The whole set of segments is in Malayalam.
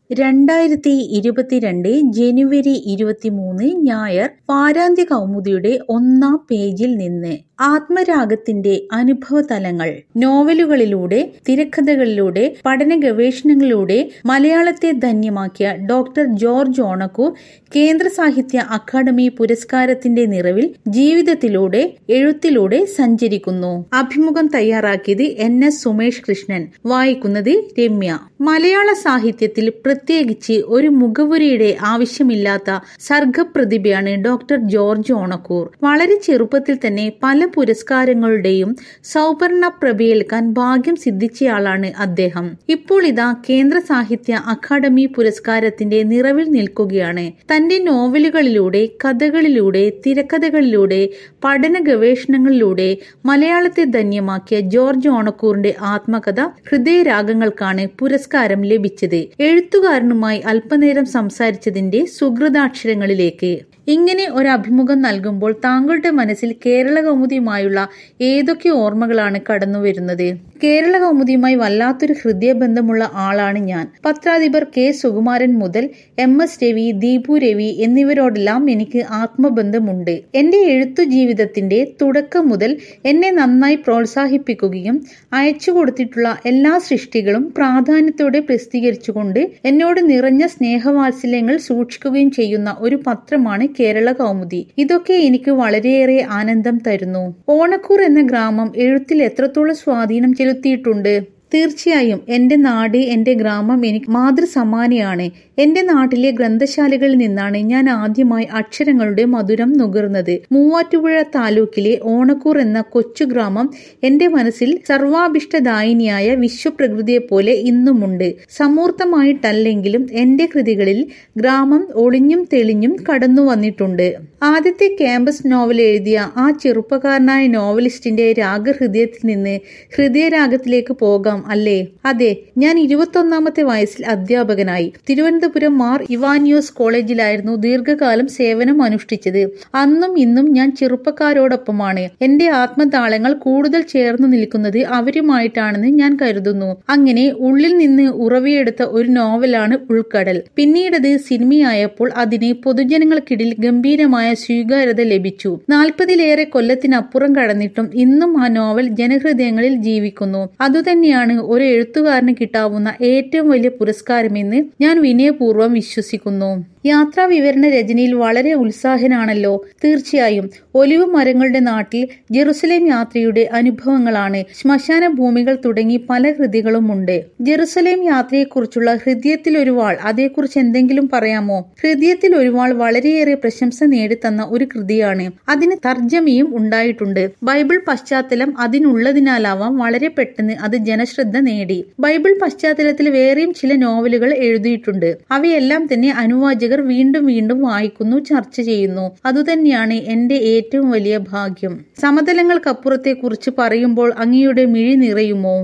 2022 ജനുവരി 23 ഞായർ വാരാന്ത്യ കൗമുദിയുടെ 1-ാം പേജിൽ നിന്ന് ആത്മരാഗത്തിന്റെ അനുഭവതലങ്ങൾ. നോവലുകളിലൂടെ, തിരക്കഥകളിലൂടെ, പഠന ഗവേഷണങ്ങളിലൂടെ മലയാളത്തെ ധന്യമാക്കിയ ഡോക്ടർ ജോർജ് ഓണക്കൂർ കേന്ദ്ര സാഹിത്യ അക്കാദമി പുരസ്കാരത്തിന്റെ നിറവിൽ ജീവിതത്തിലൂടെ, എഴുത്തിലൂടെ സഞ്ചരിക്കുന്നു. അഭിമുഖം തയ്യാറാക്കിയത് NS സുമേഷ് കൃഷ്ണൻ. വായിക്കുന്നത് രമ്യ. മലയാള സാഹിത്യത്തിൽ പ്രത്യേകിച്ച് ഒരു മുഖവുരയുടെ ആവശ്യമില്ലാത്ത സർഗപ്രതിഭയാണ് ഡോക്ടർ ജോർജ് ഓണക്കൂർ. വളരെ ചെറുപ്പത്തിൽ തന്നെ പല പുരസ്കാരങ്ങളുടെയും സൗവർണ പ്രഭയേൽക്കാൻ ഭാഗ്യം സിദ്ധിച്ചയാളാണ് അദ്ദേഹം. ഇപ്പോൾ ഇതാ കേന്ദ്ര സാഹിത്യ അക്കാദമി പുരസ്കാരത്തിന്റെ നിറവിൽ നിൽക്കുകയാണ്. തന്റെ നോവലുകളിലൂടെ, കഥകളിലൂടെ, തിരക്കഥകളിലൂടെ, പഠന ഗവേഷണങ്ങളിലൂടെ മലയാളത്തെ ധന്യമാക്കിയ ജോർജ് ഓണക്കൂറിന്റെ ആത്മകഥ ഹൃദയരാഗങ്ങൾക്കാണ് പുരസ്കാരം ലഭിച്ചത്. എഴുത്തുകാരനുമായി അല്പനേരം സംസാരിച്ചതിന്റെ സുഹൃതാക്ഷരങ്ങളിലേക്ക്. ഇങ്ങനെ ഒരു അഭിമുഖം നൽകുമ്പോൾ താങ്കളുടെ മനസ്സിൽ കേരള കൗമുദിയുമായുള്ള ഏതൊക്കെ ഓർമ്മകളാണ് കടന്നുവരുന്നത്? കേരള കൗമുദിയുമായി വല്ലാത്തൊരു ഹൃദയബന്ധമുള്ള ആളാണ് ഞാൻ. പത്രാധിപർ K. സുകുമാരൻ മുതൽ MS രവി, ദീപു രവി എന്നിവരോടെല്ലാം എനിക്ക് ആത്മബന്ധമുണ്ട്. എന്റെ എഴുത്തു ജീവിതത്തിന്റെ തുടക്കം മുതൽ എന്നെ നന്നായി പ്രോത്സാഹിപ്പിക്കുകയും അയച്ചു കൊടുത്തിട്ടുള്ള എല്ലാ സൃഷ്ടികളും പ്രാധാന്യത്തോടെ പ്രസിദ്ധീകരിച്ചുകൊണ്ട് എന്നോട് നിറഞ്ഞ സ്നേഹവാത്സല്യങ്ങൾ സൂക്ഷിക്കുകയും ചെയ്യുന്ന ഒരു പത്രമാണ് കേരള കൗമുദി. ഇതൊക്കെ എനിക്ക് വളരെയേറെ ആനന്ദം തരുന്നു. ഓണക്കൂർ എന്ന ഗ്രാമം എഴുത്തിൽ എത്രത്തോളം സ്വാധീനം ചെലുത്തിയിട്ടുണ്ട്? തീർച്ചയായും എന്റെ നാട്, എന്റെ ഗ്രാമം എനിക്ക് മാതൃസമാനയാണ്. എന്റെ നാട്ടിലെ ഗ്രന്ഥശാലകളിൽ നിന്നാണ് ഞാൻ ആദ്യമായി അക്ഷരങ്ങളുടെ മധുരം നുകർന്നത്. മൂവാറ്റുപുഴ താലൂക്കിലെ ഓണക്കൂർ എന്ന കൊച്ചു ഗ്രാമം എന്റെ മനസ്സിൽ സർവാഭിഷ്ടദായിനിയായ വിശ്വപ്രകൃതിയെപ്പോലെ ഇന്നുമുണ്ട്. സമൂർത്തമായിട്ടല്ലെങ്കിലും എന്റെ കൃതികളിൽ ഗ്രാമം ഒളിഞ്ഞും തെളിഞ്ഞും കടന്നു വന്നിട്ടുണ്ട്. ആദ്യത്തെ ക്യാമ്പസ് നോവൽ എഴുതിയ ആ ചെറുപ്പക്കാരനായ നോവലിസ്റ്റിന്റെ രാഗഹൃദയത്തിൽ നിന്ന് ഹൃദയരാഗത്തിലേക്ക് പോകാം അല്ലേ? അതെ, ഞാൻ 21-ാമത്തെ വയസ്സിൽ അധ്യാപകനായി. തിരുവനന്തപുരം മാർ ഇവാനിയോസ് കോളേജിലായിരുന്നു ദീർഘകാലം സേവനം അനുഷ്ഠിച്ചത്. അന്നും ഇന്നും ഞാൻ ചെറുപ്പക്കാരോടൊപ്പമാണ്. എന്റെ ആത്മതാളങ്ങൾ കൂടുതൽ ചേർന്നു നിൽക്കുന്നത് അവരുമായിട്ടാണെന്ന് ഞാൻ കരുതുന്നു. അങ്ങനെ ഉള്ളിൽ നിന്ന് ഉറവിയെടുത്ത ഒരു നോവലാണ് ഉൾക്കടൽ. പിന്നീടത് സിനിമയായപ്പോൾ അതിന് പൊതുജനങ്ങൾക്കിടയിൽ ഗംഭീരമായ സ്വീകാര്യത ലഭിച്ചു. 40-ലേറെ കൊല്ലത്തിനപ്പുറം കടന്നിട്ടും ഇന്നും ആ നോവൽ ജനഹൃദയങ്ങളിൽ ജീവിക്കുന്നു. അതുതന്നെയാണ് ഒരു എഴുത്തുകാരന് കിട്ടാവുന്ന ഏറ്റവും വലിയ പുരസ്കാരമെന്ന് ഞാൻ വിനയപൂർവ്വം വിശ്വസിക്കുന്നു. യാത്രാ വിവരണ രചനയിൽ വളരെ ഉത്സാഹനാണല്ലോ? തീർച്ചയായും. ഒലിവ് മരങ്ങളുടെ നാട്ടിൽ, ജെറുസലേം യാത്രയുടെ അനുഭവങ്ങളാണ്, ശ്മശാന ഭൂമികൾ തുടങ്ങി പല കൃതികളുമുണ്ട്. ജെറുസലേം യാത്രയെക്കുറിച്ചുള്ള ഹൃദയത്തിൽ ഒരു വാൾ, അതേക്കുറിച്ച് എന്തെങ്കിലും പറയാമോ? ഹൃദയത്തിൽ ഒരു വാൾ വളരെയേറെ പ്രശംസ നേടിത്തന്ന ഒരു കൃതിയാണ്. അതിന് തർജ്ജമയും ഉണ്ടായിട്ടുണ്ട്. ബൈബിൾ പശ്ചാത്തലം അതിനുള്ളതിനാലാവാം വളരെ പെട്ടെന്ന് അത് ജനശ്രദ്ധ നേടി. ബൈബിൾ പശ്ചാത്തലത്തിൽ വേറെയും ചില നോവലുകൾ എഴുതിയിട്ടുണ്ട്. അവയെല്ലാം തന്നെ അനുവാചകർ വീണ്ടും വീണ്ടും വായിക്കുന്നു, ചർച്ച ചെയ്യുന്നു. അതുതന്നെയാണ് എന്റെ ഏറ്റവും വലിയ ഭാഗ്യം. സമതലങ്ങൾക്കപ്പുറത്തെ കുറിച്ച് പറയുമ്പോൾ അങ്ങയുടെ മിഴി നിറയുമോ?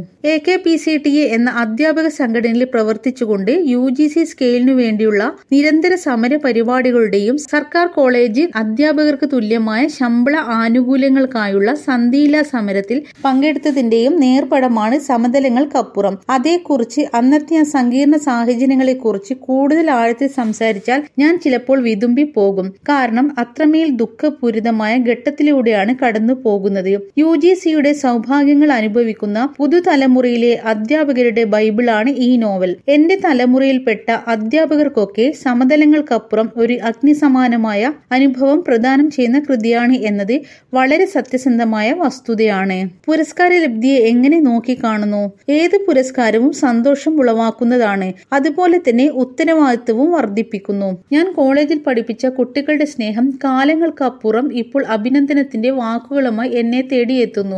AKPCTA എന്ന അധ്യാപക സംഘടനയിൽ പ്രവർത്തിച്ചുകൊണ്ട് UGC സ്കെയിലിനു വേണ്ടിയുള്ള നിരന്തര സമര പരിപാടികളുടെയും സർക്കാർ കോളേജ് അധ്യാപകർക്ക് തുല്യമായ ശമ്പള ആനുകൂല്യങ്ങൾക്കായുള്ള സന്ധിയില്ലാ സമരത്തിൽ പങ്കെടുത്തതിന്റെയും നേർപടമാണ് സമതലങ്ങൾക്കപ്പുറം. അതേക്കുറിച്ച്, അന്നത്തെ ആ സങ്കീർണ സാഹചര്യങ്ങളെക്കുറിച്ച് കൂടുതൽ ആഴത്തിൽ സംസാരിച്ചാൽ ഞാൻ ചിലപ്പോൾ വിതുമ്പി പോകും. കാരണം അത്രമേൽ ദുഃഖപൂരിതമായ ഘട്ടത്തിലൂടെയാണ് കടന്നു പോകുന്നത്. UGCയുടെ സൗഭാഗ്യങ്ങൾ അനുഭവിക്കുന്ന പുതുതലമുറയിലെ അധ്യാപകരുടെ ബൈബിളാണ് ഈ നോവൽ. എന്റെ തലമുറയിൽപ്പെട്ട അധ്യാപകർക്കൊക്കെ സമതലങ്ങൾക്കപ്പുറം ഒരു അഗ്നിസമാനമായ അനുഭവം പ്രദാനം ചെയ്യുന്ന കൃതിയാണ് എന്നത് വളരെ സത്യസന്ധമായ വസ്തുതയാണ്. പുരസ്കാര ലബ്ധിയെ എങ്ങനെ നോക്കിക്കാണുന്നു? ഏത് പുരസ്കാരവും സന്തോഷം ഉളവാക്കുന്നതാണ്. അതുപോലെ തന്നെ ഉത്തരവാദിത്വവും വർദ്ധിപ്പിക്കുന്നു. ഞാൻ കോളേജിൽ പഠിപ്പിച്ച കുട്ടികളുടെ സ്നേഹം കാലങ്ങൾക്കപ്പുറം ഇപ്പോൾ അഭിനന്ദനത്തിന്റെ വാക്കുകളുമായി എന്നെ തേടിയെത്തുന്നു.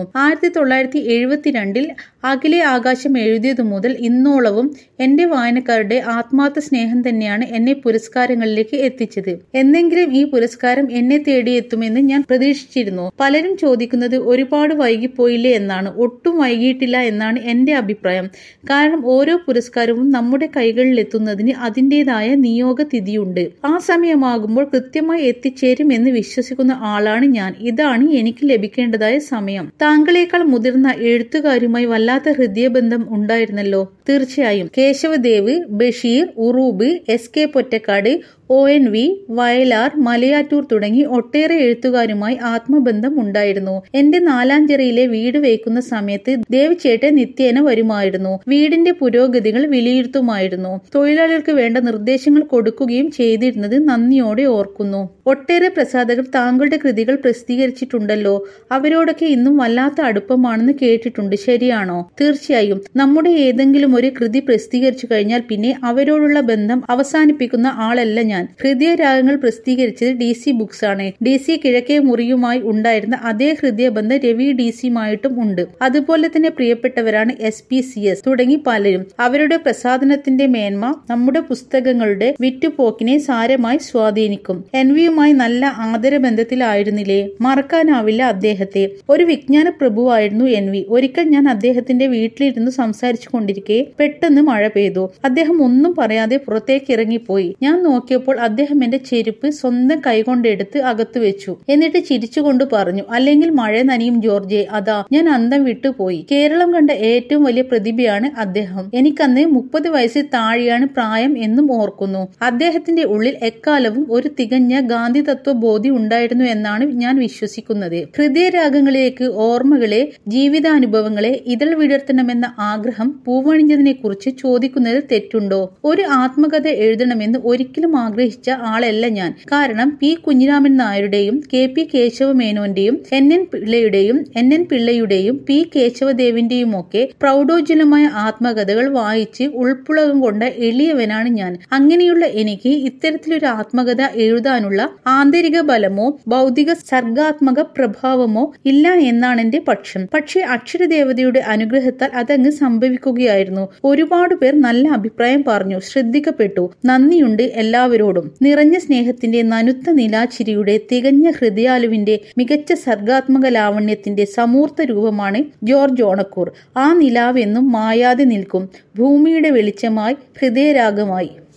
1972 അഖിലെ ആകാശം എഴുതിയതു മുതൽ ഇന്നോളവും എന്റെ വായനക്കാരുടെ ആത്മാർത്ഥ സ്നേഹം തന്നെയാണ് എന്നെ പുരസ്കാരങ്ങളിലേക്ക് എത്തിച്ചത്. എന്നെങ്കിലും ഈ പുരസ്കാരം എന്നെ തേടിയെത്തുമെന്ന് ഞാൻ പ്രതീക്ഷിച്ചിരുന്നു. പലരും ചോദിക്കുന്നത് ഒരുപാട് വൈകിപ്പോയില്ലേ എന്നാണ്. ഒട്ടും വൈകിയിട്ടില്ല എന്നാണ് എന്റെ അഭിപ്രായം. കാരണം ഓരോ പുരസ്കാരവും നമ്മുടെ കൈകളിലെത്തുന്നതിന് അതിൻ്റെതായ നിയോഗ തിഥി വിധിയുണ്ട്. ആ സമയമാകുമ്പോൾ കൃത്യമായി എത്തിച്ചേരും എന്ന് വിശ്വസിക്കുന്ന ആളാണ് ഞാൻ. ഇതാണ് എനിക്ക് ലഭിക്കേണ്ടതായ സമയം. താങ്കളേക്കാൾ മുതിർന്ന എഴുത്തുകാരുമായി വല്ലാത്ത ഹൃദയബന്ധം ഉണ്ടായിരുന്നല്ലോ. തീർച്ചയായും. കേശവദേവ്, ബഷീർ, ഉറൂബ്, SK പൊറ്റക്കാട്, ONV, വയലാർ, മലയാറ്റൂർ തുടങ്ങി ഒട്ടേറെ എഴുത്തുകാരുമായി ആത്മബന്ധം ഉണ്ടായിരുന്നു. എന്റെ നാലാഞ്ചിറയിലെ വീട് വയ്ക്കുന്ന സമയത്ത് ദേവ്ചേട്ടൻ നിത്യേന വരുമായിരുന്നു. വീടിന്റെ പുരോഗതികൾ വിലയിരുത്തുമായിരുന്നു. തൊഴിലാളികൾക്ക് വേണ്ട നിർദ്ദേശങ്ങൾ കൊടുക്കുകയും ചെയ്തിരുന്നത് നന്ദിയോടെ ഓർക്കുന്നു. ഒട്ടേറെ പ്രസാധകർ താങ്കളുടെ കൃതികൾ പ്രസിദ്ധീകരിച്ചിട്ടുണ്ടല്ലോ. അവരോടൊക്കെ ഇന്നും വല്ലാത്ത അടുപ്പമാണെന്ന് കേട്ടിട്ടുണ്ട്. ശരിയാണോ? തീർച്ചയായും. നമ്മുടെ ഏതെങ്കിലും ഒരു കൃതി പ്രസിദ്ധീകരിച്ചു കഴിഞ്ഞാൽ പിന്നെ അവരോടുള്ള ബന്ധം അവസാനിപ്പിക്കുന്ന ആളല്ല ഞാൻ. ഹൃദയരാഗങ്ങൾ പ്രസിദ്ധീകരിച്ചത് DC ബുക്സ് ആണ്. DC കിഴക്കേ മുറിയുമായി ഉണ്ടായിരുന്ന അതേ ഹൃദയബന്ധം രവി DCയുമായിട്ടും ഉണ്ട്. അതുപോലെ തന്നെ പ്രിയപ്പെട്ടവരാണ് SPCS തുടങ്ങി പലരും. അവരുടെ പ്രസാധനത്തിന്റെ മേന്മ നമ്മുടെ പുസ്തകങ്ങളുടെ വിറ്റുപോക്കിനെ സാരമായി സ്വാധീനിക്കും. NVയുമായി നല്ല ആദരബന്ധത്തിലായിരുന്നില്ലേ? മറക്കാനാവില്ല അദ്ദേഹത്തെ. ഒരു വിജ്ഞാന പ്രഭുവായിരുന്നു NV. ഒരിക്കൽ ഞാൻ അദ്ദേഹത്തിന്റെ വീട്ടിലിരുന്ന് സംസാരിച്ചു കൊണ്ടിരിക്കെ പെട്ടെന്ന് മഴ പെയ്തു. അദ്ദേഹം ഒന്നും പറയാതെ പുറത്തേക്ക് ഇറങ്ങിപ്പോയി. ഞാൻ നോക്കിയപ്പോൾ അദ്ദേഹം എന്റെ ചെരുപ്പ് സ്വന്തം കൈകൊണ്ടെടുത്ത് അകത്തു വെച്ചു. എന്നിട്ട് ചിരിച്ചുകൊണ്ട് പറഞ്ഞു, അല്ലെങ്കിൽ മഴ നനയും ജോർജെ. അതാ ഞാൻ അന്തം വിട്ടുപോയി. കേരളം കണ്ട ഏറ്റവും വലിയ പ്രതിഭയാണ് അദ്ദേഹം. എനിക്കന്ന് 30 വയസ്സിൽ താഴെയാണ് പ്രായം എന്നും ഓർക്കുന്നു. അദ്ദേഹത്തിന്റെ ഉള്ളിൽ എക്കാലവും ഒരു തികഞ്ഞ ഗാന്ധി തത്വബോധി ഉണ്ടായിരുന്നു എന്നാണ് ഞാൻ വിശ്വസിക്കുന്നത്. ഹൃദയരാഗങ്ങളിലേക്ക് ഓർമ്മകളെ, ജീവിതാനുഭവങ്ങളെ ഇതൾ വിടർത്തണമെന്ന ആഗ്രഹം പൂവണിഞ്ഞതിനെ കുറിച്ച് ചോദിക്കുന്നത് തെറ്റുണ്ടോ? ഒരു ആത്മകഥ എഴുതണമെന്ന് ഒരിക്കലും ആഗ്രഹിച്ച ആളല്ല ഞാൻ. കാരണം P. Kunhiraman നായരുടെയും KP കേശവമേനോന്റെയും NN പിള്ളയുടെയും P. കേശവദേവിന്റെയുമൊക്കെ പ്രൗഢോജ്വലമായ ആത്മകഥകൾ വായിച്ച് ഉൾപ്പുളകം കൊണ്ട എളിയവനാണ് ഞാൻ. അങ്ങനെയുള്ള എനിക്ക് ഇത്തരത്തിലൊരു ആത്മകഥ എഴുതാനുള്ള ആന്തരിക ബലമോ ഭൗതിക സർഗാത്മക പ്രഭാവമോ ഇല്ല എന്നാണ് എന്റെ പക്ഷം. പക്ഷേ അക്ഷരദേവതയുടെ അനുഗ്രഹത്താൽ അതങ്ങ് സംഭവിക്കുകയായിരുന്നു. ഒരുപാട് പേർ നല്ല അഭിപ്രായം പറഞ്ഞു. ശ്രദ്ധിക്കപ്പെട്ടു. നന്ദിയുണ്ട് എല്ലാവരോടും. നിറഞ്ഞ സ്നേഹത്തിന്റെ നനുത്ത നിലാച്ചിരിയുടെ തികഞ്ഞ ഹൃദയാലുവിന്റെ മികച്ച സർഗാത്മക ലാവണ്യത്തിന്റെ സമൂർത്ത രൂപമാണ് ജോർജ് ഓണക്കൂർ. ആ നിലാവ് എന്നും മായാതെ നിൽക്കും, ഭൂമിയുടെ വെളിച്ചമായി, ഹൃദയരാഗമായി.